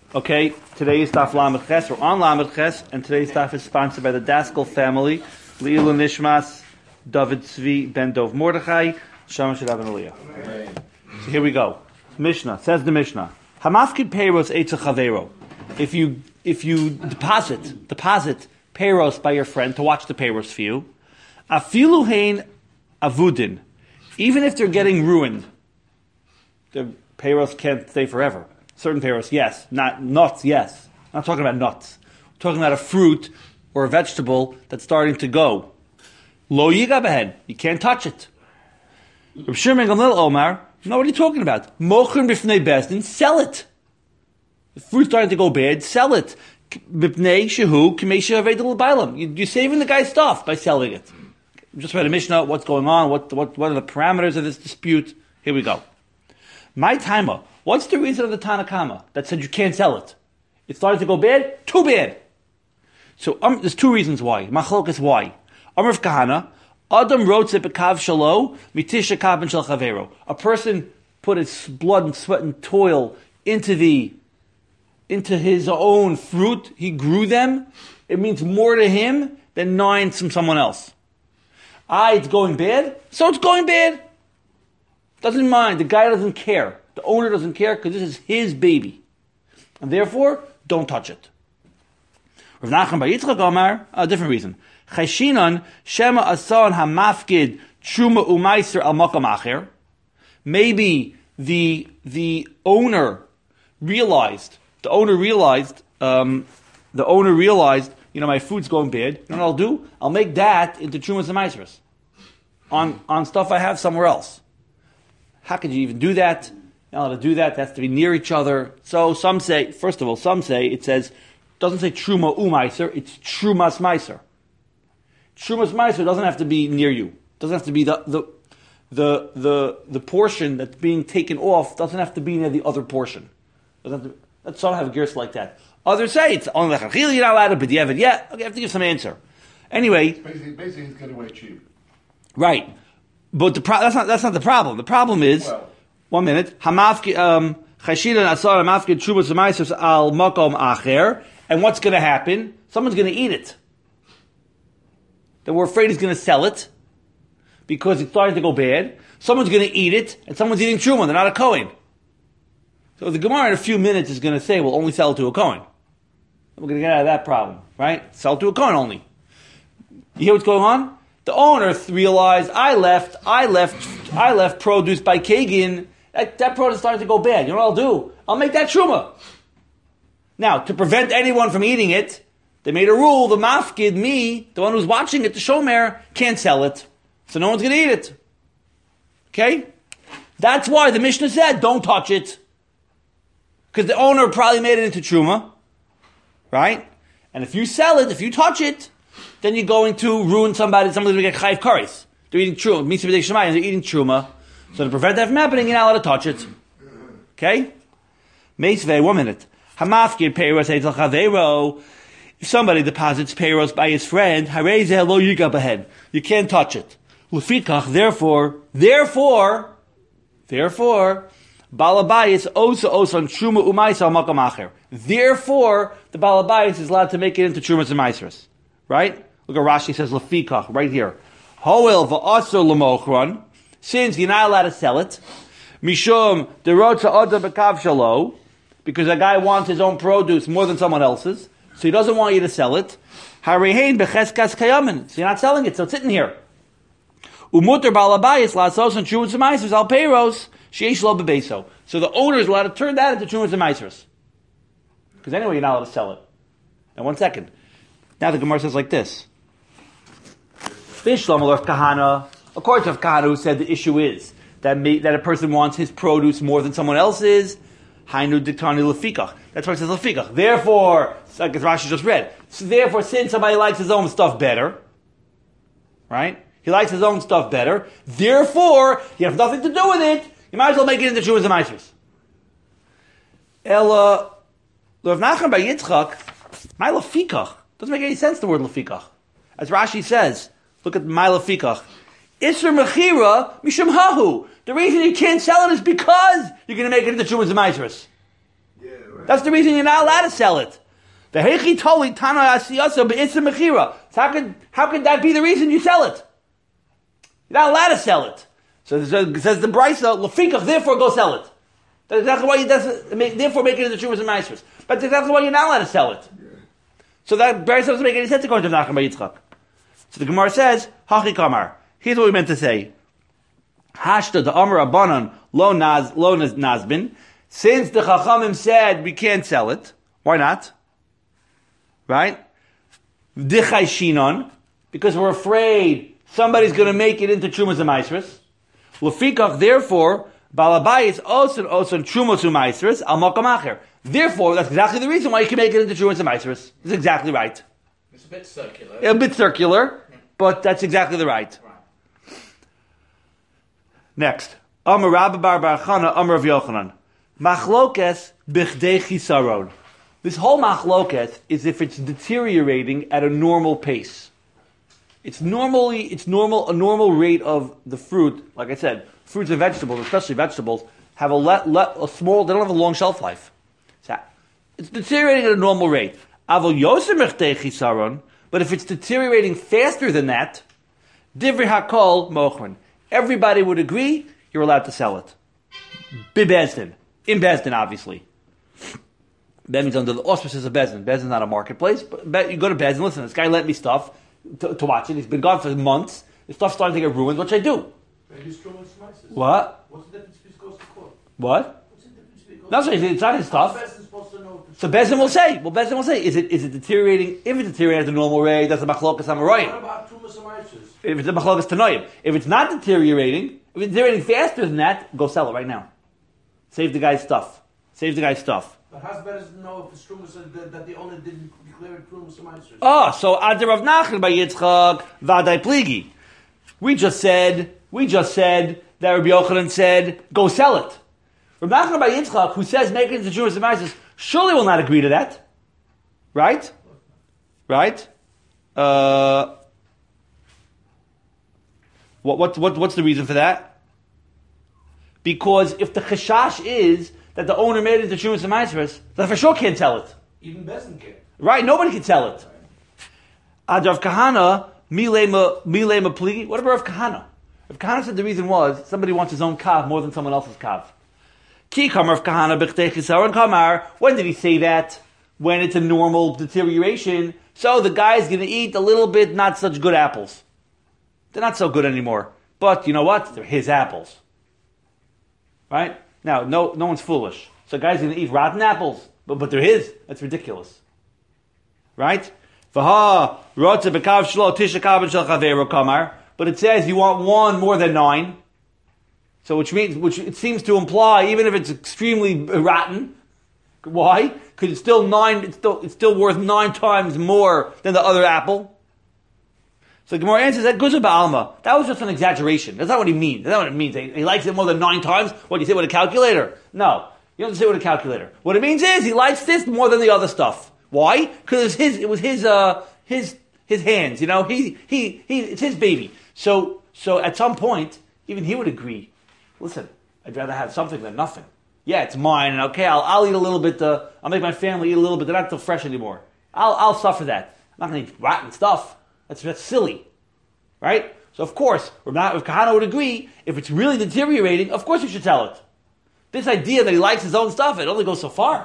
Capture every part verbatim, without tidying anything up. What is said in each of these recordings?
Okay, today's Daf Lamed Ches. We're on Lamed Ches, and today's Daf is sponsored by the Daskal family, Leilu Nishmas, David Tzvi, Ben Dov Mordechai, Shalom Shadav and Aliyah. So here we go. Mishnah, says the Mishnah, Hamafkid Peiros Eitza Chavero. If you if you deposit deposit Peiros by your friend to watch the Peiros for you, Afilu Hein Avudin, even if they're getting ruined, the Peiros can't stay forever. Certain peiros, yes. Not nuts, yes. I'm not talking about nuts. I'm talking about a fruit or a vegetable that's starting to go. Lo yiga behed. You can't touch it. Reb Shimon Gamliel Omar, you know what are you talking about? Mochrin b'fnei bezdin, sell it. The fruit's starting to go bad, sell it. B'pnei shehu k'mei shehaved l'bailam. You're saving the guy's stuff by selling it. Just read a Mishnah, what's going on, what, what, what are the parameters of this dispute? Here we go. My timer. What's the reason of the Tanakama that said you can't sell it? It started to go bad? Too bad. So um, there's two reasons why. Machlok is why. Amr of Kahana, Adam wrote it bekav shalo, mitisha kaben shel chavero. A person put his blood and sweat and toil into the, into his own fruit. He grew them. It means more to him than nine from someone else. Ah, it's going bad? So it's going bad. Doesn't mind. The guy doesn't care. The owner doesn't care because this is his baby. And therefore, don't touch it. Rav Nachman bar Yitzchak Omar, a different reason. Cheshinon shema asan hamafkid truma umaiser al makam acher. Maybe the the owner realized, the owner realized, um, the owner realized, you know, my food's going bad. You know what I'll do? I'll make that into trumas and maisers on on stuff I have somewhere else. How could you even do that? Now to do that, it has to be near each other. So some say, first of all, some say it says, doesn't say truma umaiser, it's trumas meiser. Trumas meiser doesn't have to be near you. Doesn't have to be the the the the, the portion that's being taken off doesn't have to be near the other portion. Doesn't have to, let some have a gears like that. Others say it's only like a you're not allowed to, but you have it. Yeah, okay, I have to give some answer. Anyway, basically, basically it's getting away cheap. Right, but the pro- that's not that's not the problem. The problem is. Well, One minute. Hamafki um chashidan asar hamafki trubas ma'aser al makom acher. And what's going to happen? Someone's going to eat it. Then we're afraid he's going to sell it because it's starting to go bad. Someone's going to eat it, and someone's eating truma. They're not a kohen. So the Gemara in a few minutes is going to say, "We'll only sell it to a kohen." We're going to get out of that problem, right? Sell it to a kohen only. You hear what's going on? The owner realized I left, I left, I left produce by Kagan. That, that produce is starting to go bad. You know what I'll do? I'll make that truma. Now, to prevent anyone from eating it, they made a rule, the mafkid, me, the one who's watching it, the shomer, can't sell it. So no one's going to eat it. Okay? That's why the Mishnah said, don't touch it. Because the owner probably made it into truma. Right? And if you sell it, if you touch it, then you're going to ruin somebody, somebody's going to get chayv kares. They're eating truma, mitzvah b'dei shemayim, they're eating truma. So to prevent that from happening, you're not allowed to touch it. Okay? Meisvei, one minute. Hamafkir peiros eitzel chaveiro. If somebody deposits peiros by his friend, harezeh lo yiga behed. You can't touch it. Lefikach, therefore, therefore, therefore, balabayis osa osan truma umaisa makam acher. Therefore, the balabayis is allowed to make it into trumas and maisers. Right? Look at Rashi says lefikach right here. Hoel va'asur l'mochron. Since you're not allowed to sell it, mishum derotza oda bekav shalo, because a guy wants his own produce more than someone else's, so he doesn't want you to sell it. Harihein becheskas kayamin, so you're not selling it, so it's sitting here. Umuter balabayis lasos and trumas and maisers al peiros sheish lo bebeso. So the owner is allowed to turn that into trumas and maisers, because anyway you're not allowed to sell it. Now one second. Now the Gemara says like this. Bishlam of Kahana. According to Kahana, who said the issue is that may, that a person wants his produce more than someone else's. Hainu diktani lefikach. That's why it says lefikach. Therefore, like as Rashi just read. So therefore, since somebody likes his own stuff better, right? He likes his own stuff better. Therefore, you have nothing to do with it. You might as well make it into trumas and maisers. Ella, Rav Nachman bar Yitzchak, my lefikach. Doesn't make any sense, the word lefikach. As Rashi says, look at my lefikach. Isser mechira mishum hahu. The reason you can't sell it is because you're going to make it into trumas and maisers. Yeah, right. That's the reason you're not allowed to sell it. The Hechi Toli Tana Asiyasa Be'itza Mechira. So how could, how could that be the reason you sell it? You're not allowed to sell it. So it says the Brisa, Lefikach, therefore go sell it. That's exactly why you does therefore make it into Trumas and Maasros. But that's exactly why you're not allowed to sell it. So that Brisa doesn't make any sense according to Nachman bar Yitzchak. So the Gemara says, Hachi Kamar. Here's what we meant to say. Hashta the Amar Abanan lo naz lo nazbin. Since the Chachamim said we can't sell it, why not? Right? Dichai shinon, because we're afraid somebody's going to make it into Trumas and Maasros. Lefikach, therefore, Balabayis also also Trumas and Maasros al Makam Acher. Therefore, that's exactly the reason why you can make it into Trumas and Maasros. It's exactly right. It's a bit circular. A bit circular, but that's exactly the right. Right. Next, Amar Rabba bar Bar Chana, Amar Rav Yochanan, Machlokes bichdei chisaron. This whole machlokes is if it's deteriorating at a normal pace. It's normally it's normal a normal rate of the fruit. Like I said, fruits and vegetables, especially vegetables, have a le, le, a small. They don't have a long shelf life. So it's deteriorating at a normal rate. Avol yoser bichdei chisaron. But if it's deteriorating faster than that, divrei hakol mochrin. Everybody would agree you're allowed to sell it. Bezdin. In Bezdin, obviously. That means under the auspices of Bezdin. Bezdin's not a marketplace, but you go to Bezdin, listen, this guy lent me stuff to, to watch it. He's been gone for months. His stuff's starting to get ruined. What should I do? What? What's the difference if he goes to court? What? What's the difference if he goes No, so it's not his stuff. How's Bezdin supposed to know if it's So Bezdin will say, well, Bezdin will say, is it is it deteriorating? If it's deteriorating at the normal rate, that's a machlokas What amarayim. about Trumas and Maasros? If it's a machlokas tanoim. If it's not deteriorating, if it's deteriorating faster than that, go sell it right now. Save the guy's stuff. Save the guy's stuff. But how's Bezdin know if it's Trumas and that, that the owner didn't declare it Trumas and Maasros? Oh, so Ad Rav Nachman bar Yitzchak Vadai Pligi. We just said, we just said that Rabbi Yochanan said, go sell it. Rav Nachman bar Yitzchak, who says make it into Trumas and Maasros, surely will not agree to that. Right? Right? Uh, what, what, what, what's the reason for that? Because if the chashash is that the owner made it into Trumas and Maasros, then for sure can't sell it. Even Bezdin can. Right? Nobody can sell it. Ad Rav Kahana, milema milema pligi. What about Rav Kahana? Rav Kahana said the reason was somebody wants his own kav more than someone else's kav. Ki kamar Rav Kahana b'chtei chisaron kamar. When did he say that? When it's a normal deterioration. So the guy's going to eat a little bit not such good apples. They're not so good anymore. But you know what? They're his apples. Right? Now, no no one's foolish. So a guy's going to eat rotten apples, but, but they're his. That's ridiculous. Right? But it says you want one more than nine. So which means, which it seems to imply, even if it's extremely rotten, why? Because it's still nine, it's still, it's still worth nine times more than the other apple. So the Gemara answers that Guzar Ba'alma. That was just an exaggeration. That's not what he means. That's not what it means. He, he likes it more than nine times. What, do you say with a calculator? No. You don't say with a calculator. What it means is he likes this more than the other stuff. Why? Because it was his, it was his, uh, his, his hands, you know? He, he, he, it's his baby. So, so at some point, even he would agree. Listen, I'd rather have something than nothing. Yeah, it's mine, and okay, I'll, I'll eat a little bit, uh, I'll make my family eat a little bit, they're not so fresh anymore. I'll, I'll suffer that. I'm not going to eat rotten stuff. That's, that's silly. Right? So of course, if Kahana would agree, if it's really deteriorating, of course you should sell it. This idea that he likes his own stuff, it only goes so far.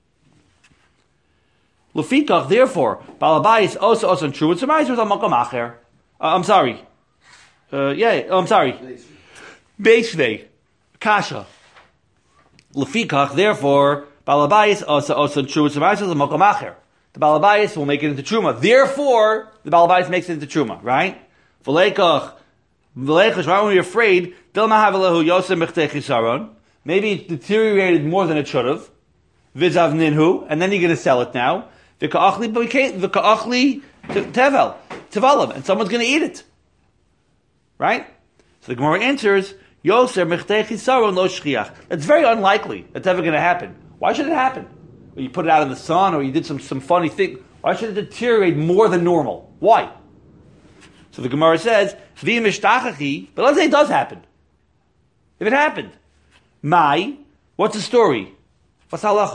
Lufikach, therefore, Balabayis also also true. It's surmised on Makam Acher. I'm sorry. Uh, yeah, oh, I'm sorry. Beisvei. Kasha. Lufikach, therefore, Balabayis also also true. It's surmised on Makam Acher. The Balabayis will make it into Truma. Therefore, the Balabayis makes it into Truma, right? V'leikach. V'leikach, why are we afraid? Dilma Yosem Mechtei Chisaron. Maybe it's deteriorated more than it should have. Vizav Ninhu. And then you're going to sell it now. V'ka'achli v'ka'achli tevel. Tevalim. And someone's going to eat it. Right? So the Gemara answers, Yosem Mechtei Chisaron lo shchiach. That's very unlikely that's ever going to happen. Why should it happen? Or you put it out in the sun, or you did some, some funny thing. Why should it deteriorate more than normal? Why? So the Gemara says, but let's say it does happen. If it happened, Mai, what's the story? What's halacha?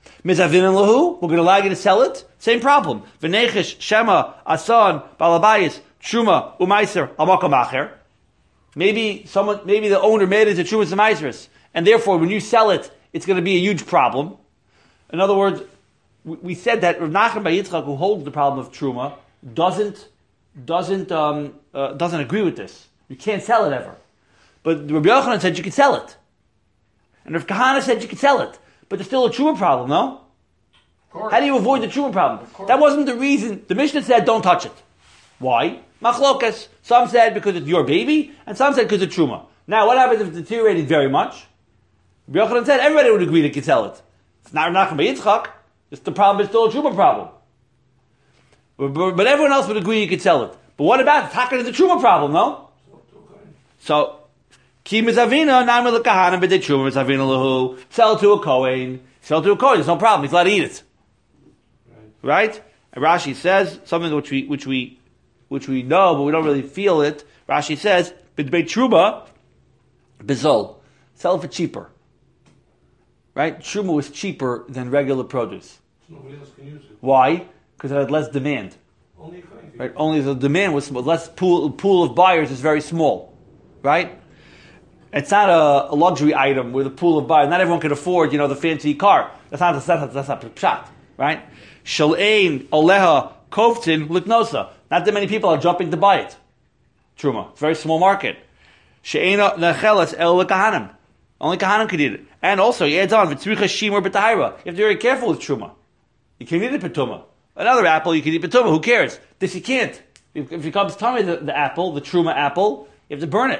Mizavin and lahu, we're going to allow you to sell it. Same problem. V'nechish, shema, asan, balabayis, truma, umaiser, amakamacher. Maybe someone, maybe the owner made it to truma umaiseris, and therefore when you sell it, it's going to be a huge problem. In other words, we, we said that Rav Nachman bar Yitzchak, who holds the problem of truma, doesn't doesn't um, uh, doesn't agree with this. You can't sell it ever. But Rabbi Yochanan said you could sell it, and Rav Kahana said you could sell it. But there's still a truma problem, no? How do you avoid the truma problem? That wasn't the reason. The Mishnah said don't touch it. Why? Machlokas. Some said because it's your baby, and some said because it's truma. Now, what happens if it's deteriorating very much? Rabbi Yochanan said everybody would agree they could sell it. It's not Rav Nachman bar Yitzchak. It's the problem is still a truma problem. But, but, but everyone else would agree you could sell it. But what about it? How can it's a truma problem, no? So, Ki mizavina, nam l'kahana b'dei truma mizavina lahu. Sell it to a Kohen. Sell it to a Kohen. There's no problem. He's allowed to eat it. Right? right? And Rashi says something which we which we which we know, but we don't really feel it. Rashi says b'dei truma bizol. Sell it for cheaper. Right? Truma was cheaper than regular produce. Nobody else can use it. Why? Because it had less demand. Only right? Only the demand was small. Less pool pool of buyers is very small. Right? It's not a, a luxury item with a pool of buyers. Not everyone can afford, you know, the fancy car. That's not that's not, that's not pshat, right? Shalein oleha koftin liknosa. Not that many people are jumping to buy it. Truma. It's a very small market. She'ena nechelas el lekahanim. Only kahanim could eat it. And also, he adds on v'tzricha shimur b'tahira. You have to be very careful with truma. You can eat it petuma. Another apple, you can eat petuma. Who cares? This you can't. If it becomes tummy, the, the apple, the truma apple, you have to burn it.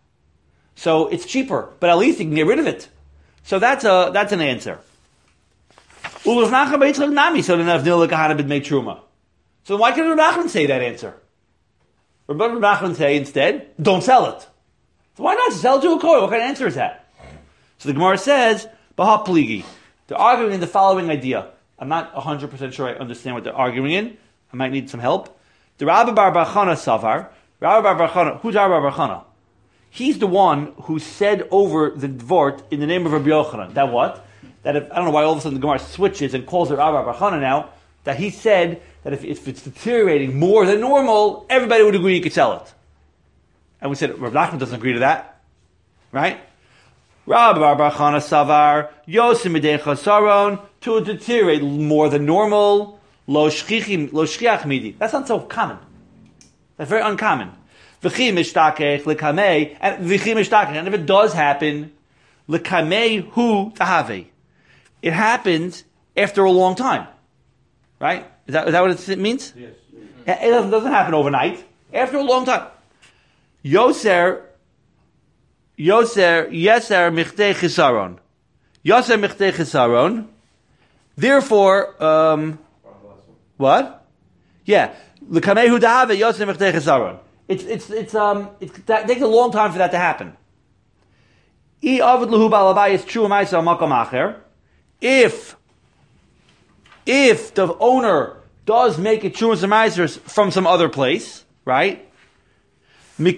So it's cheaper, but at least you can get rid of it. So that's a that's an answer. So then why can Rav Nachman say that answer? Rav Nachman say instead, don't sell it. So why not sell it to a Kohen? What kind of answer is that? So the Gemara says, Baha Pligi. They're arguing in the following idea. I'm not one hundred percent sure I understand what they're arguing in. I might need some help. The Rabbi Bar Bar Chana Savar. Rabbi Bar Bar Chana. Who's Rabbi Bar Chana? He's the one who said over the Dvort in the name of Rabbi Yochanan. That what? That if, I don't know why all of a sudden the Gemara switches and calls it Rabbi Bar Chana now. That he said that if, if it's deteriorating more than normal, everybody would agree you could sell it. And we said Rabbi Nachman doesn't agree to that, right? Rabbi Bar Chana Savar Yosim Midei Chasaron to deteriorate more than normal. Lo shchichim lo shchiach midi. That's not so common. That's very uncommon. V'chi mishtakech l'kamei, and v'chi mishtakech, and if it does happen, l'kamei hu tahave. It happens after a long time, right? Is that, is that what it means? Yes. It doesn't, doesn't happen overnight. After a long time. Yoser, Yoser, Yeser michtei chisaron. Yoser michtei chisaron. Therefore, um, what? Yeah. L'kamei hu tahave, Yoser michtei chisaron. It's it's it's um it takes a long time for that to happen. If if the owner does make it true and from some other place, right? He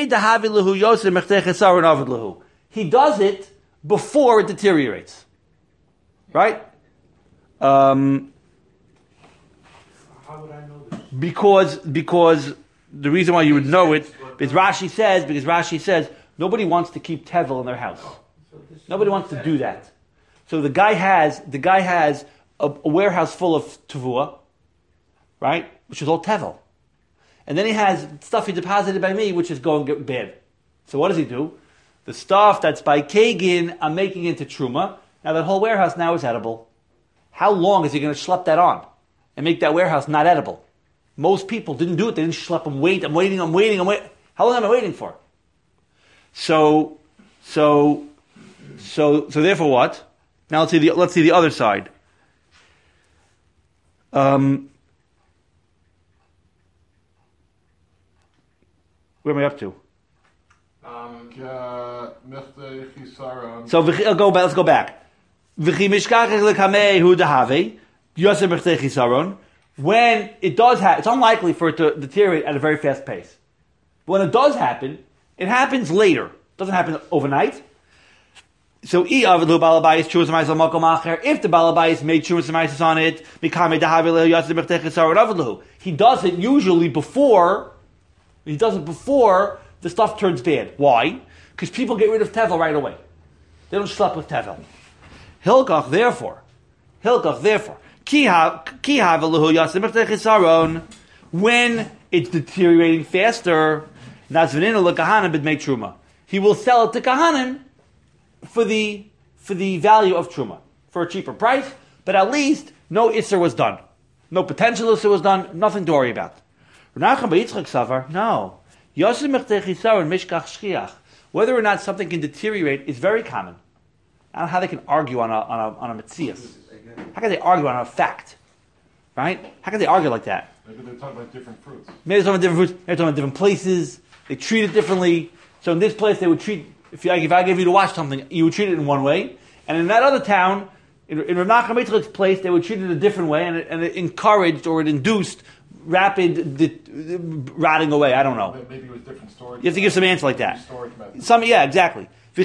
does it before it deteriorates, right? Um, How would I know this? Because because. The reason why you would know it is Rashi says, because Rashi says, nobody wants to keep tevel in their house. Nobody wants to do that. So the guy has, the guy has a, a warehouse full of tevua, right? Which is all tevel. And then he has stuff he deposited by me, which is going to get bad. So what does he do? The stuff that's by Kagan, I'm making into truma. Now that whole warehouse now is edible. How long is he going to schlep that on and make that warehouse not edible? Most people didn't do it. They didn't schlep them. Wait, I'm waiting, I'm waiting, I'm waiting. How long am I waiting for? So, so, so, so therefore what? Now let's see the, let's see the other side. Um, where am I up to? Um, uh, michtei chisaron. So, I'll go back, let's go back. V'chi mishkachech l'kamei hu dahave, yosem michtei chisaron. When it does happen, it's unlikely for it to deteriorate at a very fast pace. But when it does happen, it happens later. It doesn't happen overnight. So, I avlu balabayis truma semaisa makom acher. If the balabayis made truma semaisa on it, mikame dahavil yasir b'chtechesar avlu. He does it usually before. He does it before the stuff turns bad. Why? Because people get rid of tevel right away. They don't schlep with tevel. Hilkach, therefore, Hilkach, therefore, ki haveluhu yasir b'chtechesaron. When it's deteriorating faster, nazvaninu lekahanim b'dmei truma. He will sell it to kahanim for the for the value of truma, for a cheaper price, but at least no isser was done. No potential isser was done, nothing to worry about. No. Whether or not something can deteriorate is very common. I don't know how they can argue on a on a on a metzias. How can they argue on a fact? Right? How can they argue like that? Maybe they're talking about different fruits. Maybe they're talking about different fruits, maybe they're talking about different places, they treat it differently. So in this place they would treat If, you, like, if I gave you to watch something, you would treat it in one way, and in that other town, in, in Rav Nachman Yitzchak's place, they would treat it a different way, and it, and it encouraged or it induced rapid de, de, rotting away. I don't know. Maybe it was different storage. You have to give some answer like that. Storage method. Some, yeah, exactly. And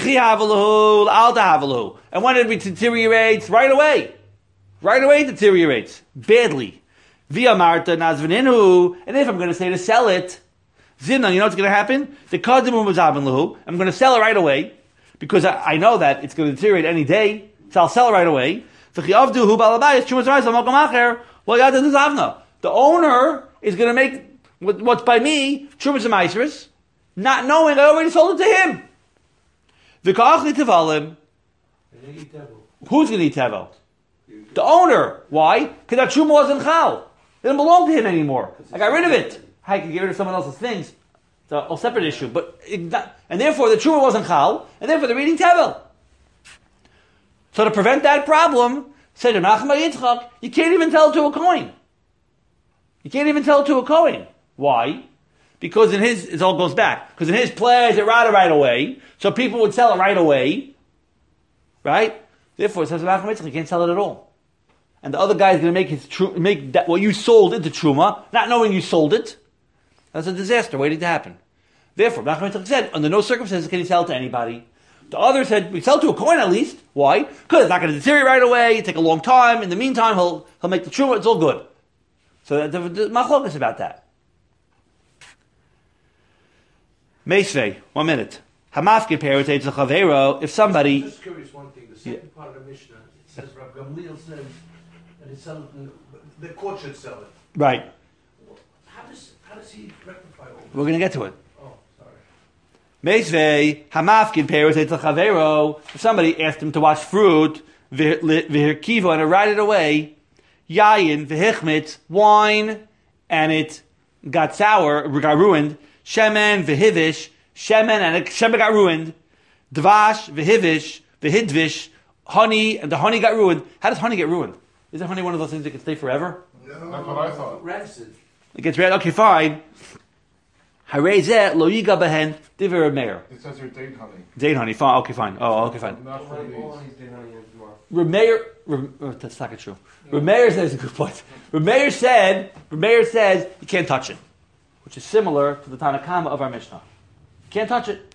when it deteriorates, right away, right away it deteriorates badly. Via Marta Nazvaninu, and if I'm going to say to sell it. Zimna, you know what's going to happen? The kadimu mazabin lahu. I'm going to sell it right away because I, I know that it's going to deteriorate any day, so I'll sell it right away. The owner is going to make what's by me trumas and meiseris, not knowing I already sold it to him. Who's going to eat tevel? The owner. Why? Because that truma wasn't chal. It didn't belong to him anymore. I got rid of it. I can get rid of someone else's things. It's a, a separate issue. But it, and therefore the truma wasn't chal, and therefore they're eating tevel. So to prevent that problem, said Rav Nachman Yitzchak, you can't even tell it to a coin. You can't even tell it to a coin. Why? Because in his, it all goes back. Because in his place, it rotted right away, so people would sell it right away. Right? Therefore, it says Rav Nachman Yitzchak, you can't sell it at all. And the other guy is going to make his tru- make that what you sold into truma, not knowing you sold it. That's a disaster waiting to happen. Therefore, Nachman Yitzchak said, under no circumstances can he sell it to anybody. The other said, we sell it to a coin at least. Why? Because it's not going to deteriorate right away. It take a long time. In the meantime, he'll he'll make the truma. It's all good. So the, the, the machlok is about that. Meisvei, one minute. Hamafke peritates a chavero. If somebody, I'm just curious one thing. The second yeah. part of the Mishnah it says Rav Gamliel said that he sell it. In, the court should sell it. Right. How does how does he rectify all this? We're going to get to it. Oh, sorry. Meisvei hamafkin peritates a chavero. If somebody asked him to wash fruit, v'hirkivo, and it rotted away, yayin v'hichmitz, wine, and it got sour, got ruined. Shemen v'hivish, shemen and it, shemen got ruined. Dvash v'hivish, v'hidvish, honey, and the honey got ruined. How does honey get ruined? Isn't honey one of those things that can stay forever? No. That's what I thought. Rancid. It gets red. Okay, fine. Harezeh lo yiga behen divrei meir. It says your date honey. Date honey. Fine. Okay, fine. Oh, okay, fine. Not for these. Rameir, oh, that's not true. Rameir says a good point. Rameir said, Rameir says you can't touch it, which is similar to the Tanakama of our Mishnah. You can't touch it.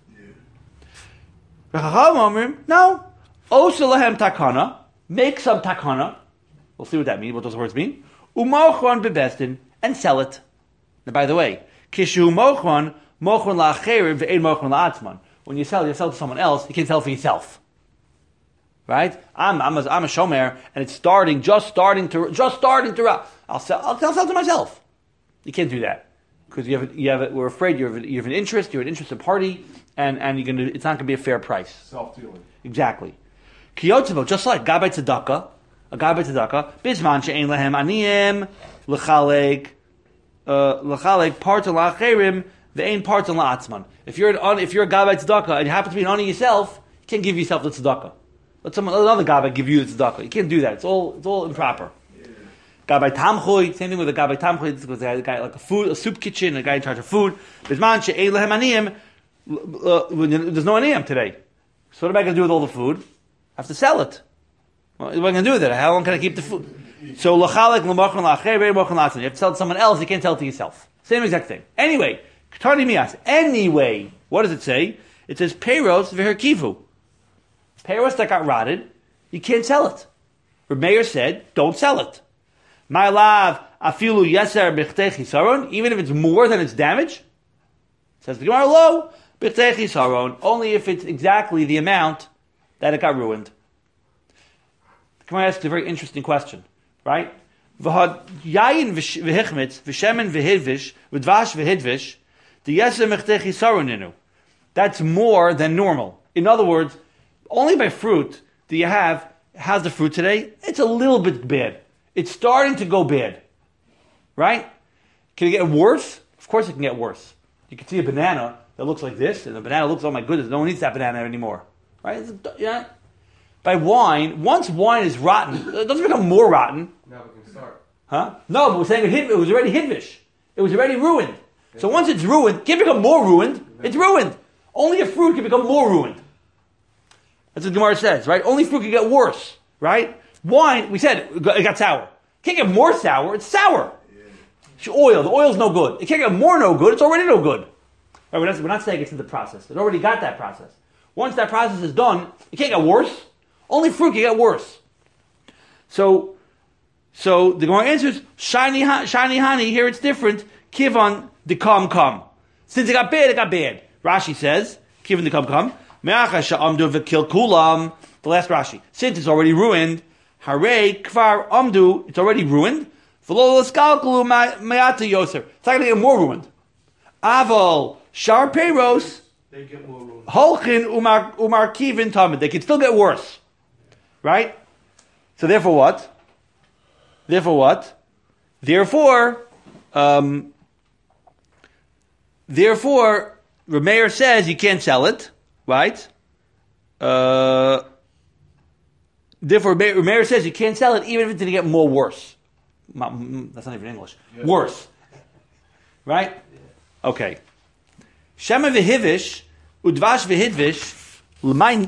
Yeah. No. Osalahem takana. Make some takana. We'll see what that means. What those words mean. Umochron bebestin and sell it. Now, by the way, kishu mochron mochron la'acherim ve'ein mochron la'atzman. When you sell, you sell to someone else. You can't sell for yourself. Right? I'm I'm a, I'm a shomer, and it's starting, just starting to, just starting to. I'll sell. I'll, I'll sell to myself. You can't do that because you have you have. We're afraid you have you have an interest. You're an interested party, and and you're gonna. It's not gonna be a fair price. Self-dealing. Exactly. Kiyotzevo, just like gabay tzedakah, a gabay tzedakah. Bisman she'ein lehem aniyim lechalek lechalek parton la'acherim ve'ein parton la'atzman. If you're an if you're a gabay tzedakah and you happen to be an ani yourself, you can't give yourself the tzedakah. Let someone, let another gabbai give you the tzedakah. You can't do that. It's all, it's all improper. Yeah. Gabbai tamchoy, same thing with a gabbai tamchoy. This was a guy like a food, a soup kitchen, a guy in charge of food. Bisman she'ein lehem aniyim. There's no aniyim today. So what am I going to do with all the food? I have to sell it. Well, what am I going to do with it? How long can I keep the food? So lachalek l'machon la'acher ve'ein machon la'atzon. You have to sell it to someone else. You can't sell it to yourself. Same exact thing. Anyway, Ketani mias. Anyway, what does it say? It says peiros v'herkivu. Peros that got rotted, you can't sell it. Reb Meir said, don't sell it. My lav afilu yeser b'chtei chisaron, even if it's more than its damage. Says the Gemara, lo b'chtei chisaron, only if it's exactly the amount that it got ruined. The Gemara asks a very interesting question, right? V'had yayin v'hichmitz v'shemen v'hidvish v'dvash v'hidvish the yeser b'chtei chisaron inu. That's more than normal. In other words, only by fruit do you have, how's the fruit today? It's a little bit bad. It's starting to go bad. Right? Can it get worse? Of course it can get worse. You can see a banana that looks like this, and the banana looks, oh my goodness, no one eats that banana anymore. Right? It's, yeah. By wine, once wine is rotten, it doesn't become more rotten. Now we can start. Huh? No, but we're saying it, hid, it was already hidvish. It was already ruined. So once it's ruined, it can't become more ruined. It's ruined. Only a fruit can become more ruined. That's what Gemara says, right? Only fruit can get worse, right? Wine, we said, it got, it got sour. It can't get more sour, it's sour. It's oil, the oil's no good. It can't get more no good, it's already no good. Right, we're, not, we're not saying it's in the process. It already got that process. Once that process is done, it can't get worse. Only fruit can get worse. So, so the Gemara answers, shiny, shiny honey, here it's different. Kivon the kam kam. Since it got bad, it got bad. Rashi says, Kivon the kam kam. The last Rashi. Since it's already ruined, Hare Kvar Amdu, it's already ruined. It's not going to get more ruined. Aval Shar Peiros, They get more ruined. Holchin Umar Umar Kivin Tamid. They can still get worse. Right? So therefore what? Therefore what? Therefore, um, therefore, Reb Meir says you can't sell it. Right? Uh, therefore, Meir says you can't sell it even if it's going to get more worse. That's not even English. Yeah. Worse. Right? Okay. Shema v'hivish, udvash v'hidvish, l'may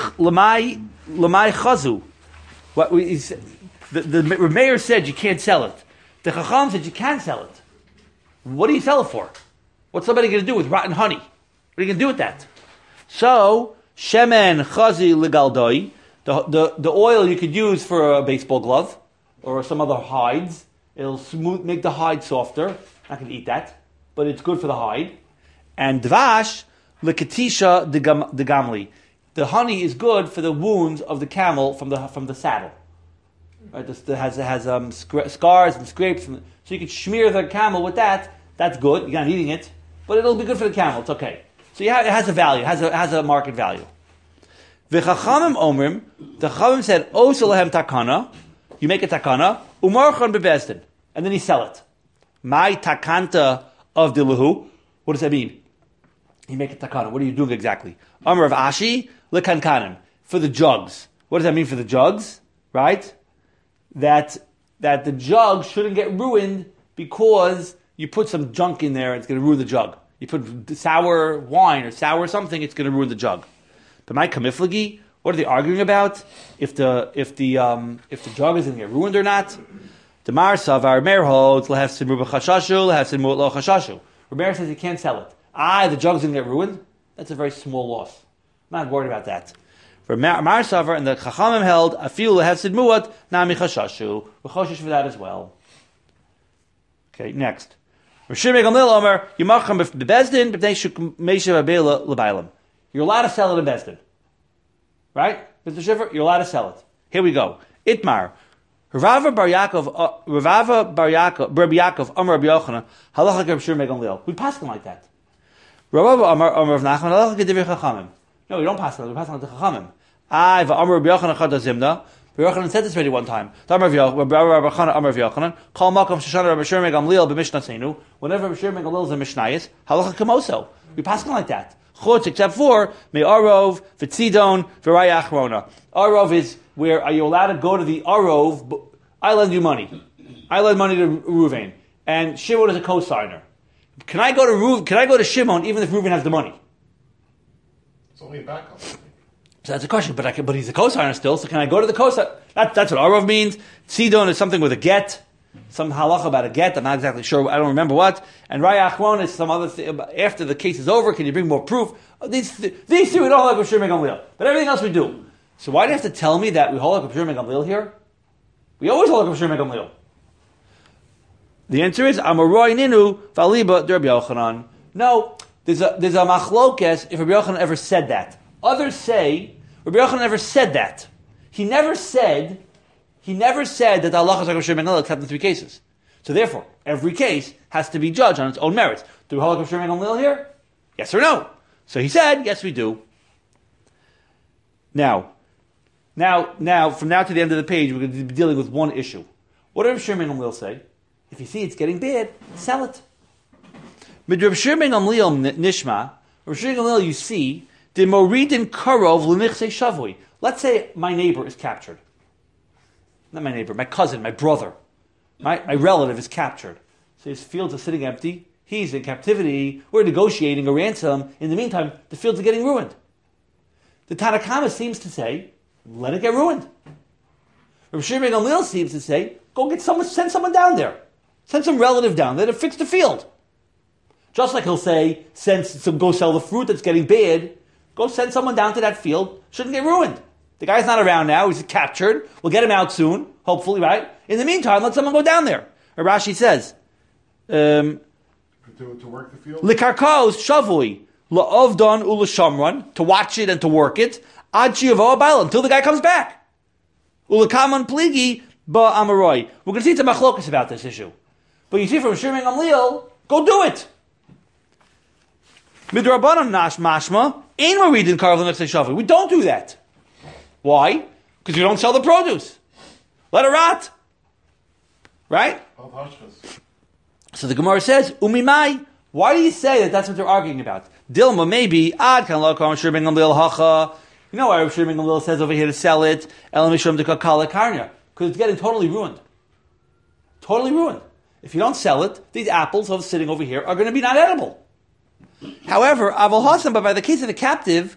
chazu. What we, the, the Meir said you can't sell it. The Chacham said you can sell it. What do you sell it for? What's somebody going to do with rotten honey? What are you going to do with that? So, shemen chazi legaldoi, the, the the oil you could use for a baseball glove or some other hides. It'll smooth, make the hide softer. Not going to eat that, but it's good for the hide. And dvash lekatisha de gamli, the honey is good for the wounds of the camel from the from the saddle. Right, this, it has it has um, sc- scars and scrapes, and, so you can smear the camel with that. That's good. You're not eating it, but it'll be good for the camel. It's okay. So you have, it has a value, it has a, has a market value. V'chachamim omrim, the chachamim said, Osa lehem takana, you make a takana, umarchan bebezdin, and then you sell it. My takanta of diluhu, what does that mean? You make a takana, what are you doing exactly? Amr of Ashi, lekankanim, for the jugs. What does that mean for the jugs? Right? That, that the jug shouldn't get ruined because you put some junk in there, it's going to ruin the jug. You put sour wine or sour something, it's going to ruin the jug. But my kamiflagi, what are they arguing about? If the if the um, if the jug is going to get ruined or not? The Mar Savar Meir holds lehefsin ruba chashashu lehefsin mu'at lo chashashu. Meir says you can't sell it. Ah, the jug's going to get ruined. That's a very small loss. I'm not worried about that. For Mar Savar and the Chachamim held afilu lehefsin mu'at nami chashashu. We're choshish for that as well. Okay, next. You're allowed to sell it in Bezdin. Right? Mister Schiffer, you're allowed to sell it. Here we go. Itmar. Rava Bar Yaakov, Rava Bar Yaakov, Rabbi Yaakov, Amar Rabbi Yochanan, halacha Reb Shir Megan Lil. We pass them like that. Rava Amar Amar of Nachman, halacha Gedivir Chachamim. No, we don't pass them. We pass them like the Chachamim. I, Amar Rabbi Yochanan Chad Zimna. Rabbi Yochanan said this already one time. Amar Rabbi Yochanan, Kol Malkom Shoshana Rabbi Shir Megan Lil b'Mishnah Seinu. Whenever Rabbi Shir Megan Lil is in Mishnayis, halacha Kamoso. We pass them like that. Chutz, except for Me'arov, V'tzidon, V'raya Achrona. Arov is where are you allowed to go to the Arov? I lend you money. I lend money to Reuven, and Shimon is a co-signer. Can I go to Ruv? Can I go to Shimon even if Reuven has the money? It's only a backup. So that's a question. But I can, but he's a co-signer still. So can I go to the co-signer? That, that's what Arov means. Tzidon is something with a get. Some halacha about a get, I'm not exactly sure, I don't remember what. And Raya Achron is some other thing, after the case is over, can you bring more proof? These, these two we don't like Rishir Megan Lil. But everything else we do. So why do you have to tell me that we hold like a Pshir Gamliel here? We always hold like a Pshir Gamliel. The answer is Amaroi Ninu Valiba Rabbi Yochanan. No, there's a there's a machlokes if Rabbi Yochanan ever said that. Others say Rabbi Yochanan never said that. He never said he never said that the halacha is like a Pshir Gamliel except in three cases. So therefore, every case has to be judged on its own merits. Do we hold like a Pshir Gamliel here? Yes or no? So he said, yes, we do. Now, now, now, from now to the end of the page, we're going to be dealing with one issue. What did Rav Shimon Gamliel say? If you see it's getting bad, sell it. With Rav Shimon Gamliel nishma, Rav Shimon Gamliel, you see, the moridin karov l'nichsei shavui. Let's say my neighbor is captured. Not my neighbor, my cousin, my brother. My, my relative is captured. So his fields are sitting empty. He's in captivity. We're negotiating a ransom. In the meantime, the fields are getting ruined. The Tanna Kama seems to say, let it get ruined. Rav Shimon Gamliel seems to say, go get someone, send someone down there. Send some relative down there to fix the field. Just like he'll say, send some, go sell the fruit that's getting bad. Go send someone down to that field. Shouldn't get ruined. The guy's not around now. He's captured. We'll get him out soon, hopefully, right? In the meantime, let someone go down there. Or Rashi says, um, to, to work the field? Likarkos shavui la'ovdon u'lashamran, to watch it and to work it, ad shi'avo abayla, until the guy comes back. Ulakaman pligi ba amaroi. We're going to see some machlokas about this issue. But you see from Shimon Gamliel, go do it. Midrabanan nash mashma, ein maridin karav l'nechsei shavui. We don't do that. Why? Because we don't sell the produce. Let it rot. Right? So the Gemara says, Umimai, why do you say that that's what they're arguing about? Dilma, maybe, Ad kan lo kam Shimon Gamliel hacha. You know why Shimon Gamliel says over here to sell it? El mishum de kakala karnia. Because it's getting totally ruined. Totally ruined. If you don't sell it, these apples sitting over here are going to be not edible. However, Aval Hasan, but by the case of the captive,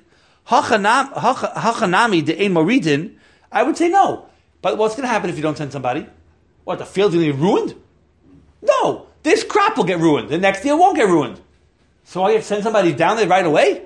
hachanami de ein moridin, I would say no. But what's going to happen if you don't send somebody? What, the field's going to be ruined? No. This crop will get ruined. The next year won't get ruined. So I have to send somebody down there right away?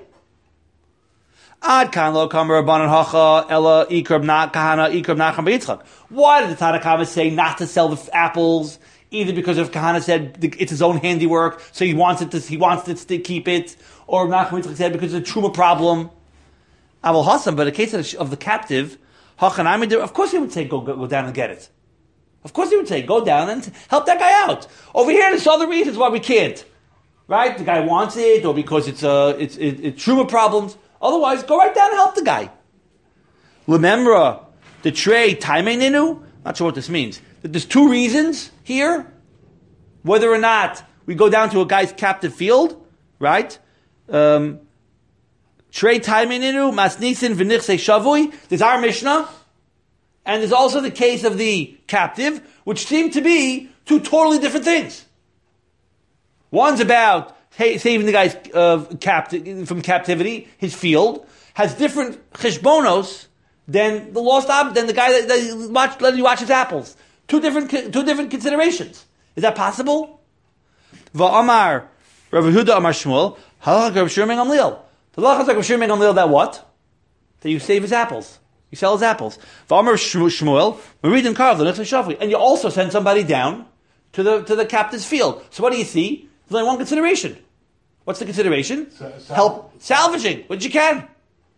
Ad kan lo kamer rabbanan hacha ella ikrab na kahana ikrab nacham b'yitzchak. Why did the Tanna Kama say not to sell the apples? Either because of Kahana said it's his own handiwork, so he wants it to he wants it to keep it, or Nachman Yitzchak said because it's a truma problem. Aval Hasan, but in the case of the, of the captive, of course he would say go, go go down and get it. Of course he would say go down and help that guy out. Over here, there's other reasons why we can't. Right? The guy wants it, or because it's uh it's it, it's truma problems. Otherwise, go right down and help the guy. Lememra, the tray taimei ninu. Not sure what this means. There's two reasons here. Whether or not we go down to a guy's captive field, right? Um, Trei taimei ninu masnisin v'nichsei shavui. There's our Mishnah, and there's also the case of the captive, which seem to be two totally different things. One's about hey, saving the guy's uh, captive from captivity, his field, has different cheshbonos than the lost ob, than the guy that, that watch, let you watch his apples. Two different, two different considerations. Is that possible? Va'amar Rav Yehuda Amar Shmuel halach Rav Shimon Gamliel. The halach is like Rav Shimon Gamliel that what? That you save his apples, you sell his apples. Va'amar Shmuel Maridin Karav l'nechsei shavui, and you also send somebody down to the to the captive's field. So what do you see? There's only one consideration. What's the consideration? Sal- Help salvaging what you can.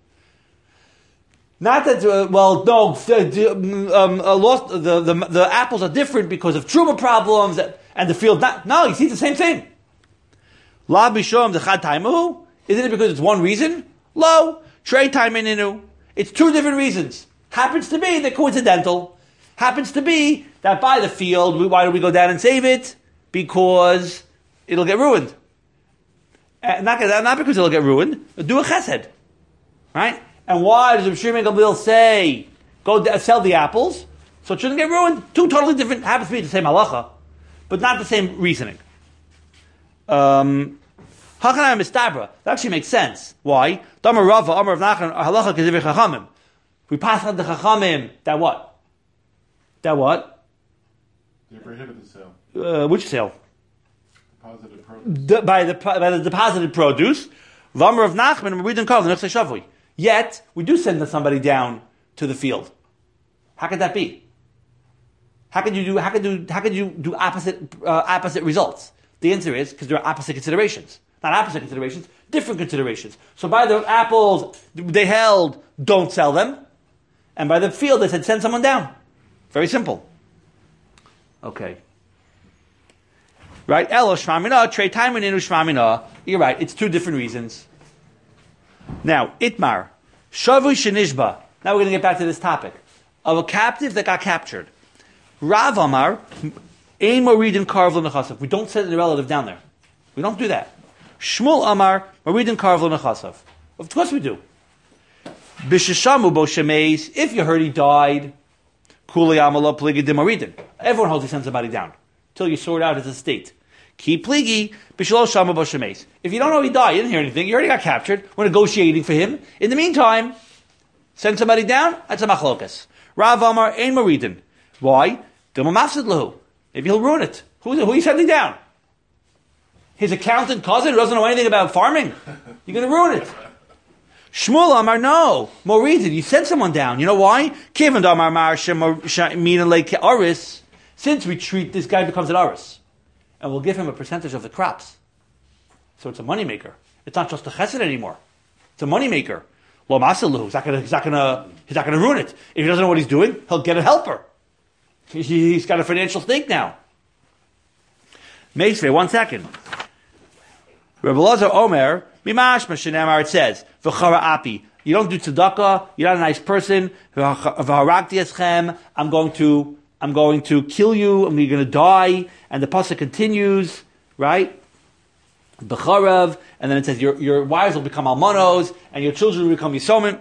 Not that, uh, well, no, um, uh, lost, the, the the apples are different because of truma problems and the field. Not, no, you see, it's the same thing. La bishom the chad taimahu. Isn't it because it's one reason? Lo trei taimeninu. It's two different reasons. Happens to be they're coincidental. Happens to be that by the field, we, why do we go down and save it? Because it'll get ruined. Uh, not, not because it'll get ruined. Do a chesed, right? And why does Rav Shimon Gamliel say, go d- sell the apples? So it shouldn't get ruined? Two totally different, happens to be the same halacha, but not the same reasoning. Um, Hachanai Mistabra, that actually makes sense. Why? Damar Rava, Amar of Nachman, halacha keziv chachamim. We pass on the chachamim, that what? That what? They prohibit the sale. Uh, which sale? Deposited produce. De, by, the, by the deposited produce. V'amar of Nachman, we didn't call the nechsei shavui. Yet, we do send somebody down to the field. How could that be? How could you do? How could you? How could you do opposite uh, opposite results? The answer is because there are opposite considerations, not opposite considerations, different considerations. So by the apples they held, don't sell them, and by the field they said send someone down. Very simple. Okay. Right? Elo shmamina trei taimin inu shmamina. You're right. It's two different reasons. Now itmar shavu shenishba. Now we're going to get back to this topic of a captive that got captured. Rav Amar, Ein Moridin Karvlo Nechasav. We don't send the relative down there. We don't do that. Shmuel Amar, Moridin Karvlo Nechasav. Of course we do. Bisheshamu Bo Shemeis, if you heard he died, Kuli Amala Pligi de Moridin. Everyone holds he sends somebody down till you sort out his estate. Ki Pligi, Bishelo Shamu Bo Shemeis. If you don't know he died, you didn't hear anything, you already got captured, we're negotiating for him. In the meantime, send somebody down, that's a machlokas. Rav Amar, Ein Moridin. Why? Maybe he'll ruin it. Who, who are you sending down? His accountant cousin who doesn't know anything about farming? You're going to ruin it. Shmuel Amar, no. Moridin, you send someone down. You know why? Since we treat this guy becomes an aris. And we'll give him a percentage of the crops. So it's a moneymaker. It's not just a chesed anymore. It's a moneymaker. Lo masalu. He's not going to, he's not going to, he's not going to ruin it. If he doesn't know what he's doing, he'll get a helper. He's got a financial stake now. Meisvei, one second. Rebbe Lazar Omer, Mimash Mashinemar, it says, V'chara api. You don't do tzedakah, you're not a nice person, V'harakti eschem, I'm going to, I'm going to kill you, I'm going to die, and the pasuk continues, right? B'charav, and then it says, your, your wives will become almonos, and your children will become yisomim.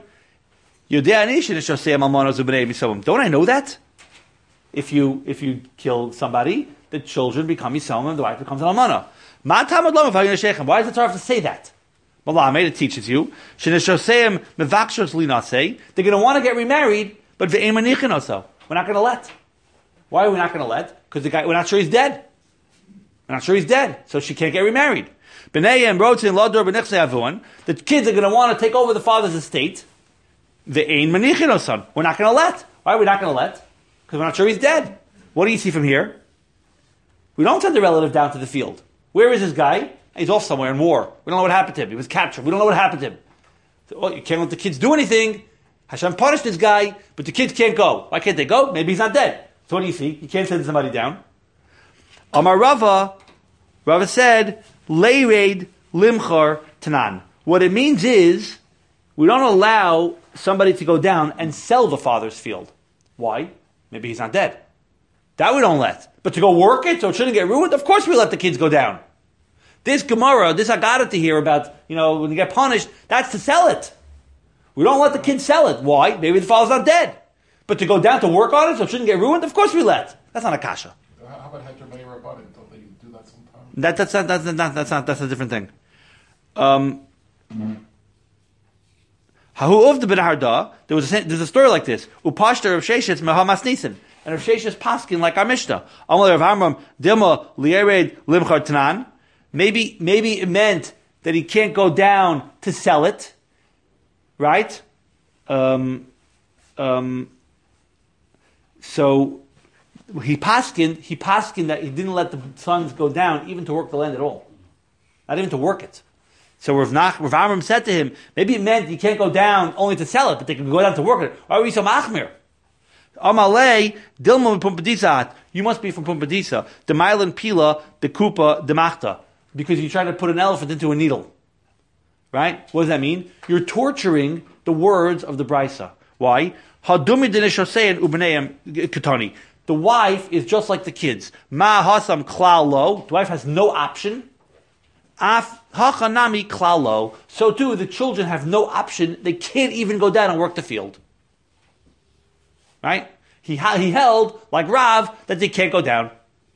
Don't I know that? If you if you kill somebody, the children become Yisomim, the wife becomes an Almana. Why does the Torah have to say that? Malamed, it teaches you. They're going to want to get remarried, but we're not going to let. Why are we not going to let? Because the guy, we're not sure he's dead. We're not sure he's dead, so she can't get remarried. The kids are going to want to take over the father's estate. We're not going to let. Why are we not going to let? Because we're not sure he's dead. What do you see from here? We don't send the relative down to the field. Where is this guy? He's off somewhere in war. We don't know what happened to him. He was captured. We don't know what happened to him. So, well, you can't let the kids do anything. Hashem punished this guy, but the kids can't go. Why can't they go? Maybe he's not dead. So what do you see? You can't send somebody down. Amar Rava, Rava said, Leireid limchar tanan. What it means is, we don't allow somebody to go down and sell the father's field. Why? Maybe he's not dead. That we don't let. But to go work it so it shouldn't get ruined, of course we let the kids go down. This Gemara, this Agada to hear about, you know, when you get punished, that's to sell it. We don't let the kids sell it. Why? Maybe the father's not dead. But to go down to work on it so it shouldn't get ruined, of course we let. That's not a kasha. How about Hector Meir Rabbanim? Don't they do that sometimes? That, that's, not, that's, not, that's, not, that's a different thing. Um... Hahu of the ben Harda, there was a, there's a story like this. Upashta Rav Sheshes mehamas nisin, and Rav Sheshes paskin like our Mishnah. Amal Rav Amram dilma liered limchar tanan. Maybe maybe it meant that he can't go down to sell it, right? Um, um, so he paskin he paskin that he didn't let the sons go down even to work the land at all, not even to work it. So Rav, Nach, Rav Amram said to him, maybe it meant you can't go down only to sell it, but they can go down to work it. Why are we so machmir? Amalei, Dilma Pumpadisat, you must be from Pumpadisa. The Milan Pila, the Kupa, the Machta. Because you try to put an elephant into a needle. Right? What does that mean? You're torturing the words of the Brisa. Why? Hadumi Dinishosein Ubeneim Katani. The wife is just like the kids. Ma Hasam Klalo. The wife has no option. Af hachanami klalo. So too, the children have no option. They can't even go down and work the field. Right? He ha- he held like Rav that they can't go down.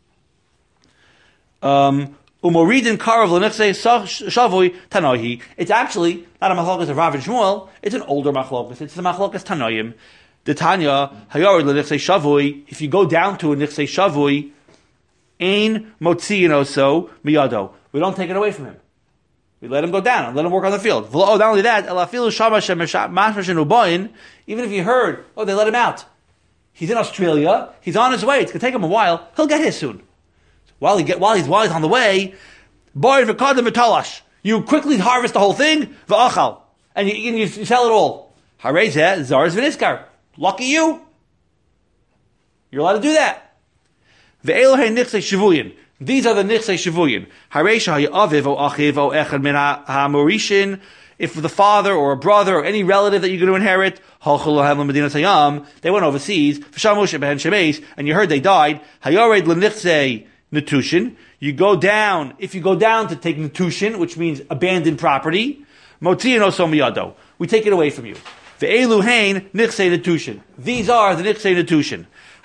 Um, Umoridin karav l'nechsei shavui tanohi. It's actually not a machlokas of Rav and Shmuel. It's an older machlokas. It's the machlokas tanoim. The Tanya hayorid l'nechsei shavui. If you go down to a nechsei shavui, ein motziin oso miyado. We don't take it away from him. We let him go down and let him work on the field. Oh, not only that, even if you heard, oh, they let him out. He's in Australia. He's on his way. It's going to take him a while. He'll get here soon. While he get while he's while he's on the way, you quickly harvest the whole thing, and you, you, you sell it all. Lucky you. You're allowed to do that. These are the nichsei shivuyin. If the father or a brother or any relative that you're going to inherit, they went overseas, and you heard they died, you go down, if you go down to take netushin, which means abandoned property, we take it away from you. These are the nichsei netushin.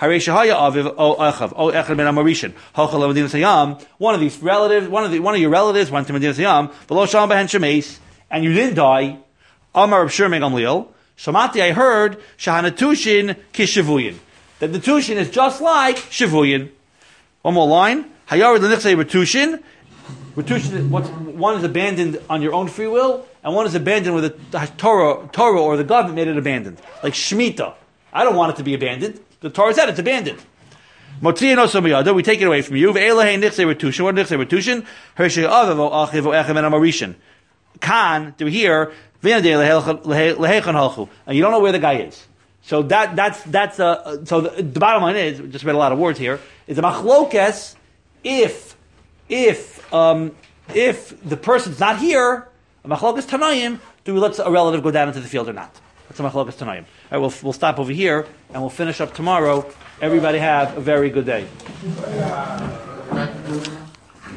One of these relatives, one of the one of your relatives went to Medina Sayyam, and you didn't die. Amar Reb Shimon Gamliel, Shamati, I heard Shahanatushin Kishavuyin. That the tushin is just like Shavuyin. One more line. Hayarid l'nichsei retushin. Retushin, one is abandoned on your own free will, and one is abandoned with the Torah, Torah or the government made it abandoned. Like Shemitah. I don't want it to be abandoned. The Torah said it's abandoned. We take it away from you. What nichsei retushin? Kan, do here, and you don't know where the guy is. So that that's that's uh, so the, the bottom line is, just read a lot of words here, is a machlokes if if um, if the person's not here, a machlokes tanaim, do we let a relative go down into the field or not? That's a machlokes tanaim. All right, we'll we'll stop over here and we'll finish up tomorrow. Everybody have a very good day.